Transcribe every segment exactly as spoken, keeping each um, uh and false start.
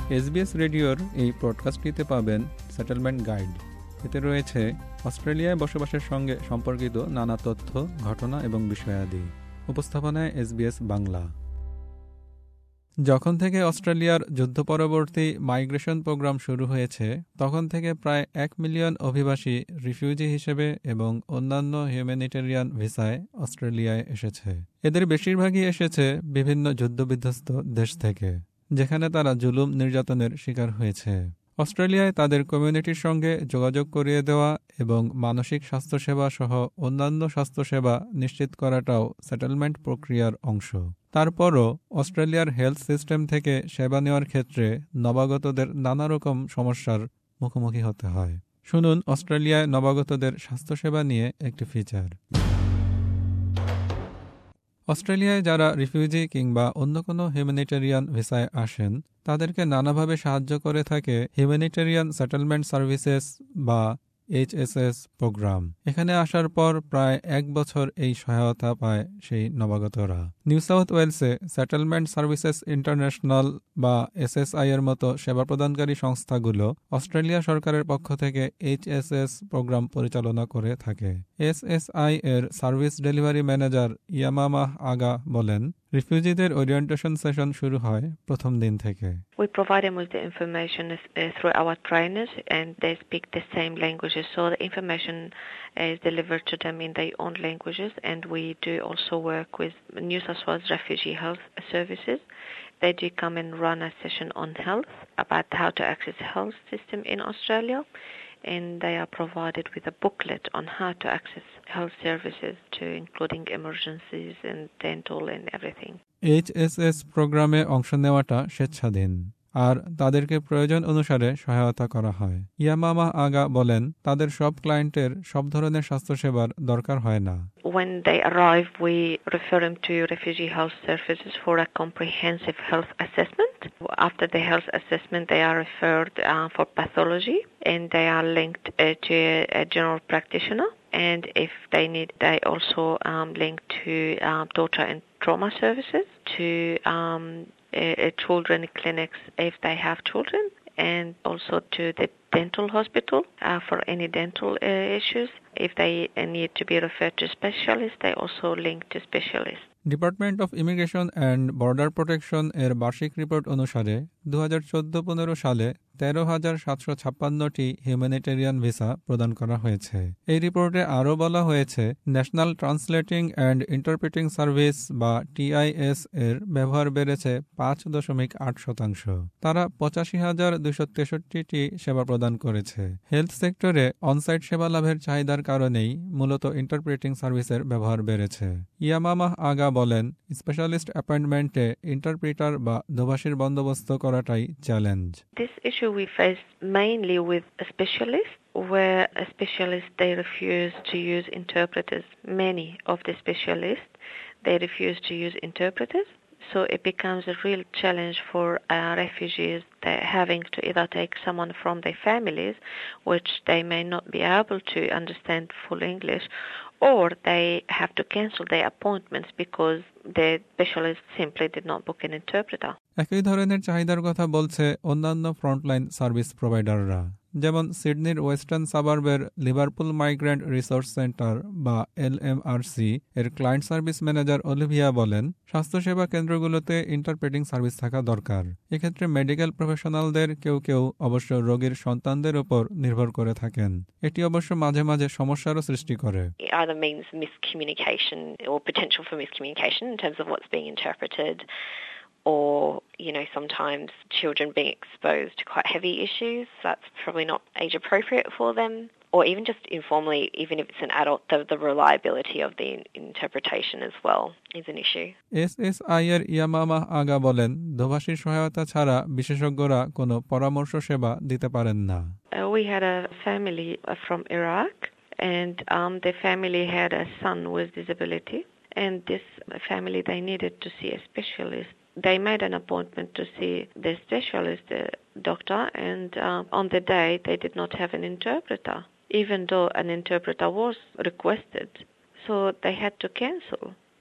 SBS রেডিওর এই পডকাস্টটিতে পাবেন সেটেলমেন্ট গাইড। এতে রয়েছে অস্ট্রেলিয়ায় বসবাসের সঙ্গে সম্পর্কিত নানা তথ্য, ঘটনা এবং বিষয়াদি। উপস্থাপনায় এসবিএস বাংলা। যখন থেকে অস্ট্রেলিয়ার যুদ্ধ-পরবর্তী মাইগ্রেশন প্রোগ্রাম শুরু হয়েছে, তখন থেকে প্রায় এক মিলিয়ন অভিবাসী রিফিউজি হিসেবে এবং অন্যান্য হিউম্যানিটেরিয়ান ভিসায় অস্ট্রেলিয়ায় এসেছে। এদের বেশিরভাগই এসেছে বিভিন্ন যুদ্ধবিধ্বস্ত দেশ থেকে, যেখানে তারা জুলুম নির্যাতনের শিকার হয়েছে। অস্ট্রেলিয়ায় তাদের কমিউনিটির সঙ্গে যোগাযোগ করিয়ে দেওয়া এবং মানসিক স্বাস্থ্যসেবা সহ অন্যান্য স্বাস্থ্যসেবা নিশ্চিত করাটাও সেটেলমেন্ট প্রক্রিয়ার অংশ। তারপরও অস্ট্রেলিয়ার হেলথ সিস্টেম থেকে সেবা নেওয়ার ক্ষেত্রে নবাগতদের নানা রকম সমস্যার মুখোমুখি হতে হয়। শুনুন অস্ট্রেলিয়ায় নবাগতদের স্বাস্থ্যসেবা নিয়ে একটি ফিচার। অস্ট্রেলিয়ায় যারা রিফিউজি কিংবা অন্য কোনো হিউম্যানিটেরিয়ান ভিসায় আসেন, তাদেরকে নানাভাবে সাহায্য করে থাকে হিউম্যানিটেরিয়ান সেটেলমেন্ট সার্ভিসেস বা এইচএসএস প্রোগ্রাম। এখানে আসার পর প্রায় এক বছর এই সহায়তা পায় সেই নবাগতরা। নিউ সাউথ ওয়েলসে সেটেলমেন্ট সার্ভিসেস ইন্টারন্যাশনাল বা এসএসআই এর মতো সেবা প্রদানকারী সংস্থাগুলো অস্ট্রেলিয়া সরকারের পক্ষ থেকে এইচএসএস প্রোগ্রাম পরিচালনা করে থাকে। এসএসআই এর service delivery manager Yamamah Agha বলেন, রিফিউজিদের ওরিয়েন্টেশন সেশন শুরু হয় প্রথম দিন থেকে। We provide them with the information uh, through our trainers, and they speak the same languages, so the information is delivered to them in their own languages. And we do also work with New South Wales Refugee Health Services. They do come and run a session on health, about how to access the health system in Australia, and they are provided with a booklet on how to access health services, to including emergencies and dental and everything. HSS প্রোগ্রামে অংশ নেওয়াটা স্বেচ্ছাধীন, আর তাদেরকে প্রয়োজন অনুসারে সহায়তা করা হয়। ইয়ামামাহ Agha বলেন, তাদের সব ক্লায়েন্টের সব ধরনের স্বাস্থ্যসেবার দরকার হয় না। When they arrive, we refer them to Refugee Health Services for a comprehensive health assessment. After the health assessment, they are referred uh, for pathology, and they are linked uh, to a general practitioner. And if they need, they also um, link to um, torture and trauma services, to um, uh, children clinics if they have children, and also to the dental hospital uh, for any dental uh, issues. If they uh, need to be referred to specialists, they also link to specialists. Department of immigration and border protection এর বার্ষিক রিপোর্ট অনুসারে দু হাজার চোদ্দ পনেরো সালে তেরো হাজার সাতশো ছাপ্পান্নটি হিউম্যানিটেরিয়ান ভিসা প্রদান করা হয়েছে। এই রিপোর্টে আরও বলা হয়েছে, national translating and interpreting service বা টিআইএস এর ব্যবহার বেড়েছে পাঁচ দশমিক আট শতাংশ। তারা পঁচাশি হাজার দুশো তেষট্টিটি সেবা প্রদান করেছে। হেলথ সেক্টরে অনসাইট সেবা লাভের চাহিদার কারণেই মূলত ইন্টারপ্রিটিং সার্ভিসের ব্যবহার বেড়েছে। ইয়ামামাহ আগা বলেন, স্পেশালিস্ট অ্যাপয়েন্টমেন্টে ইন্টারপ্রিটার বা দোভাষীর বন্দোবস্ত করাটাই challenge. This issue we face mainly with a specialist, where a specialist, they refuse to use interpreters. Many of the specialists, they refuse to use interpreters. So it becomes a real challenge for uh, refugees. They're having to either take someone from their families, which they may not be able to understand full English, or they have to cancel their appointments because the specialist simply did not book an interpreter. একই ধরনের চাহিদার কথা বলছে অন্যান্য frontline service প্রোভাইডাররা। যেমন সিডনির western সাবার্বের লিভারপুল মাইগ্রেন্ট রিসোর্স সেন্টার বা এলএমআরসি এর ক্লায়েন্ট সার্ভিস ম্যানেজার অলিভিয়া বলেন, স্বাস্থ্যসেবা কেন্দ্রগুলোতে ইন্টারপ্রেটিং সার্ভিস থাকা দরকার। এক্ষেত্রে মেডিকেল প্রফেশনালদের কেউ কেউ অবশ্য রোগীর সন্তানদের উপর নির্ভর করে থাকেন। এটি অবশ্য মাঝে মাঝে সমস্যারও সৃষ্টি করে। It either means miscommunication or potential for miscommunication in terms of what's being interpreted, or, you know, sometimes children being exposed to quite heavy issues. That's probably not age appropriate for them. Or even just informally, even if it's an adult, the, the reliability of the interpretation as well is an issue. SSI এর Yamamah Agha বলেন, দোভাষীর সহায়তা ছাড়া বিশেষজ্ঞরা কোনো পরামর্শ সেবা দিতে পারেন না। Uh, we had a family from Iraq, and um, the family had a son with disability, and this family, they needed to see a specialist. They made an appointment to see the specialist the doctor, and uh, on the day they did not have an interpreter, even though an interpreter was requested. So they had to cancel.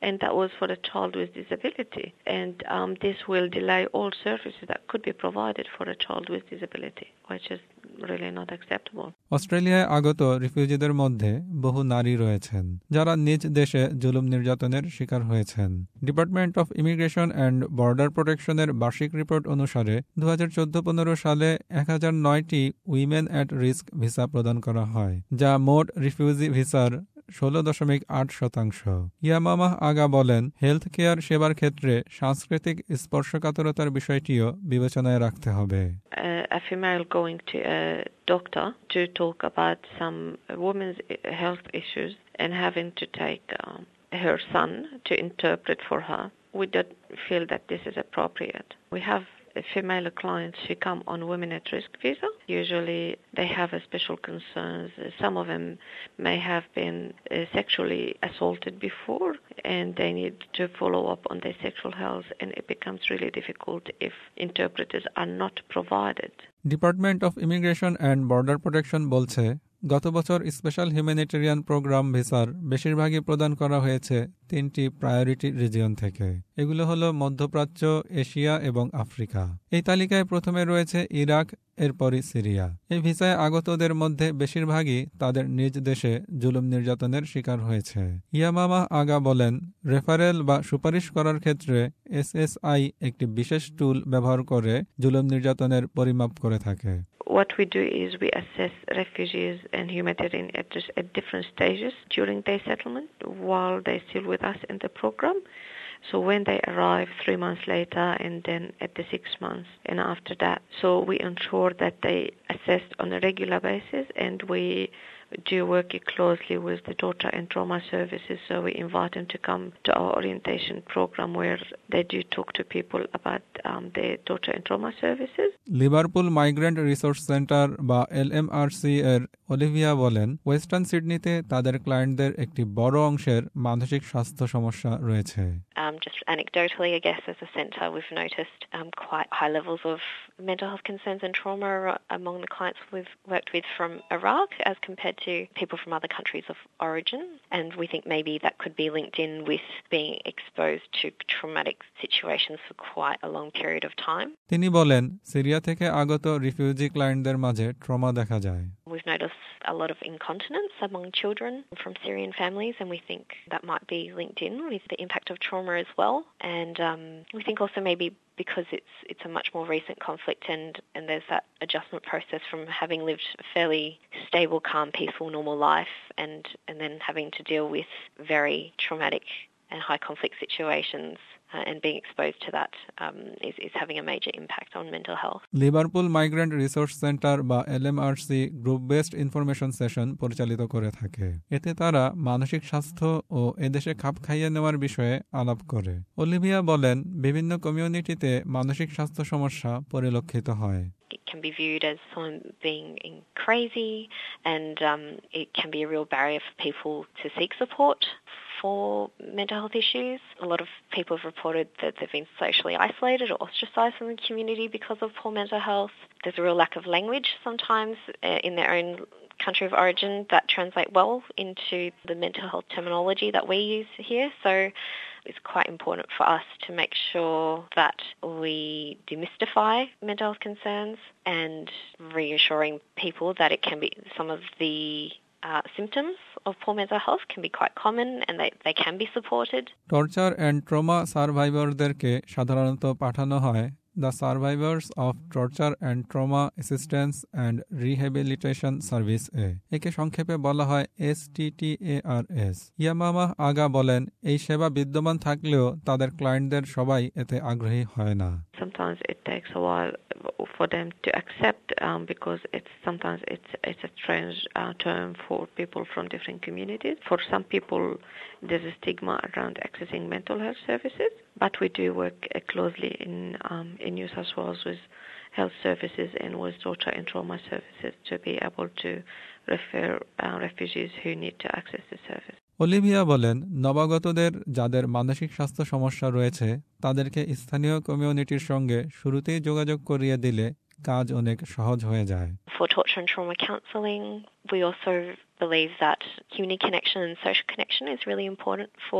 and that was for a child with disability. And um, this will delay all services that could be provided for a child with disability, which is really not acceptable. অস্ট্রেলিয়ায় আগত রিফিউজিদের মধ্যে বহু নারী রয়েছেন যারা নিজ দেশে জুলুম নির্যাতনের শিকার হয়েছেন। Department of immigration and border প্রোটেকশনের বার্ষিক রিপোর্ট অনুসারে দু হাজার চোদ্দ পনেরো সালে এক হাজার নয়টি উইমেন অ্যাট রিস্ক ভিসা প্রদান করা হয়, যা মোট রিফিউজি ভিসার ষোলো দশমিক আট শতাংশ। ইয়ামামা আগা বলেন, হেলথ কেয়ার সেবার ক্ষেত্রে সাংস্কৃতিক স্পর্শকাতরতার বিষয়টিও বিবেচনায় রাখতে হবে। A female going to a doctor to talk about some women's health issues and having to take um, her son to interpret for her, we don't feel that this is appropriate. We have female clients who come on women at risk visa. Usually they have a special concerns. Some of them may have been uh, sexually assaulted before and they need to follow up on their sexual health, and it becomes really difficult if interpreters are not provided. Department of immigration and border protection বলছে, গত বছর special humanitarian programme ভিসার বেশিরভাগই প্রদান করা হয়েছে তিনটি priority region থেকে। এগুলো হলো মধ্যপ্রাচ্য, এশিয়া এবং আফ্রিকা। এই তালিকায় প্রথমে রয়েছে ইরাক, এরপরই সিরিয়া। এই ভিসায় আগতদের মধ্যে বেশিরভাগই তাদের নিজ দেশে জুলুম নির্যাতনের শিকার হয়েছে। ইয়ামামা আগা বলেন, রেফারেল বা সুপারিশ করার ক্ষেত্রে এসএসআই একটি বিশেষ টুল ব্যবহার করে জুলুম নির্যাতনের পরিমাপ করে থাকে। What we do is we assess refugees and humanitarian actors at different stages during their settlement while they're still with us in the program. So when they arrive three months later and then at the six months and after that. So we ensure that they assessed on a regular basis, and we do work closely with the torture and trauma services. So we invite them to come to our orientation program where they do talk to people about um, the torture and trauma services. Liverpool migrant resource centre বা LMRC এর Olivia বলেন, western সিডনিতে তাদের ক্লায়েন্টদের একটি বড় অংশের মানসিক স্বাস্থ্য সমস্যা রয়েছে। Um, just anecdotally, I guess, as a centre, we've noticed um, quite high levels of mental health concerns and trauma among the clients we've worked with from Iraq as compared to people from other countries of origin. And we think maybe that could be linked in with being exposed to traumatic situations for quite a long period of time. তিনি বলেন, Syria থেকে আগত refugee ক্লায়েন্টদের মাঝে trauma দেখা যায়। We've noticed a lot of incontinence among children from Syrian families, and we think that might be linked in with the impact of trauma as well. And um, we think also maybe because it's it's a much more recent conflict, and, and there's that adjustment process from having lived a fairly stable, calm, peaceful, normal life, and, and then having to deal with very traumatic and high conflict situations. Uh, and being exposed to that um, is, is having a major impact on mental health. Liverpool migrant resource centre বা LMRC group based information session পরিচালিত করে থাকে। এতে তারা মানসিক স্বাস্থ্য ও এদেশে খাপ খাইয়ে নেওয়ার বিষয়ে আলাপ করে। অলিভিয়া বলেন, বিভিন্ন কমিউনিটিতে মানসিক স্বাস্থ্য সমস্যা পরিলক্ষিত হয়। It can be viewed as someone being crazy, and um, it can be a real barrier for people to seek support for mental health issues. A lot of people have reported that they've been socially isolated or ostracised from the community because of poor mental health. There's a real lack of language sometimes in their own country of origin that translate well into the mental health terminology that we use here. So it's quite important for us to make sure that we demystify mental health concerns and reassuring people that it can be some of the uh, symptoms of poor mental health can be quite common and they, they can be supported. Torture and trauma সার্ভাইভারদেরকে সাধারণত পাঠানো হয় the survivors of torture and trauma assistance and rehabilitation service এ। একে সংক্ষেপে বলা হয় S T টি এ আর S. ইয়ামামা আগা বলেন, এই সেবা বিদ্যমান থাকলেও তাদের ক্লায়েন্টদের সবাই এতে আগ্রহী হয় না। Sometimes it takes a while for them to accept um, because it's sometimes it's it's a strange uh, term for people from different communities. For some people, there's a stigma around accessing mental health services, but we do work uh, closely in um, in New South Wales with health services and with torture and trauma services to be able to refer uh, refugees who need to access the service. Olivia বলেন, নবাগতদের যাদের মানসিক স্বাস্থ্য সমস্যা রয়েছে তাদেরকে স্থানীয় কমিউনিটির সঙ্গে শুরুতেই যোগাযোগ করিয়ে দিলে কাজ অনেক সহজ হয়ে যায়। For torture and trauma counselling, we also believe that community connection and social connection is really important for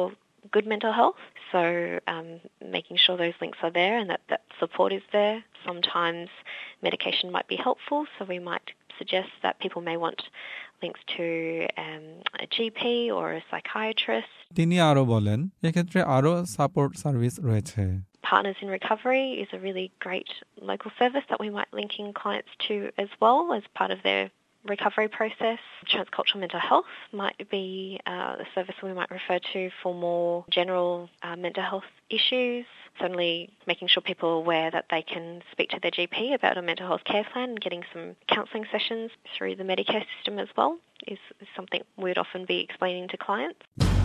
good mental health. So um, making sure those links are there and that that support is there. Sometimes medication might be helpful, so we might suggest that people may want links to um, a G P or a psychiatrist. তিনি আরো বলেন, এক্ষেত্রে আরো support service রয়েছে। Partners in Recovery is a really great local service that we might link in clients to as well as part of their recovery process. Transcultural mental health might be uh, a service we might refer to for more general uh, mental health issues. Certainly making sure people are aware that they can speak to their G P about a mental health care plan and getting some counselling sessions through the Medicare system as well is, is something we'd often be explaining to clients.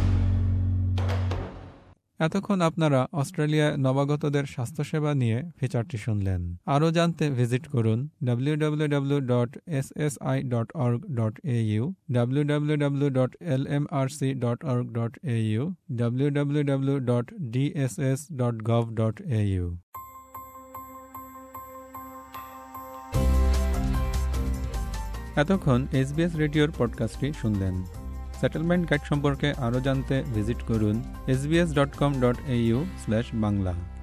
এতক্ষণ আপনারা অস্ট্রেলিয়ায় নবাগতদের স্বাস্থ্যসেবা নিয়ে ফিচারটি শুনলেন। আরও জানতে visit করুন W W W dot S S I dot org dot A U, W W W dot L M R C dot org dot A U, W W W dot D S S dot gov dot A U. এতক্ষণ SBS রেডিওর পডকাস্টটি শুনলেন। Settlement guide সম্পর্কে আরও জানতে visit করুন S B S dot com dot A U slash Bangla.